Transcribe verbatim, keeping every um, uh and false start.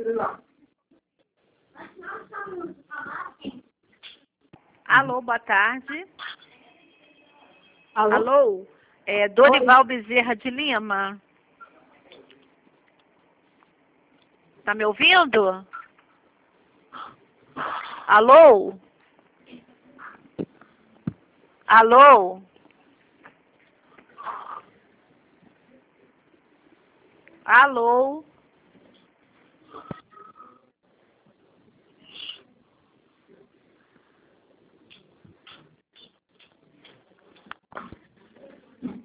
Alô, boa tarde. Alô? Alô? É Dorival Bezerra de Lima. Tá me ouvindo? Alô? Alô? Alô?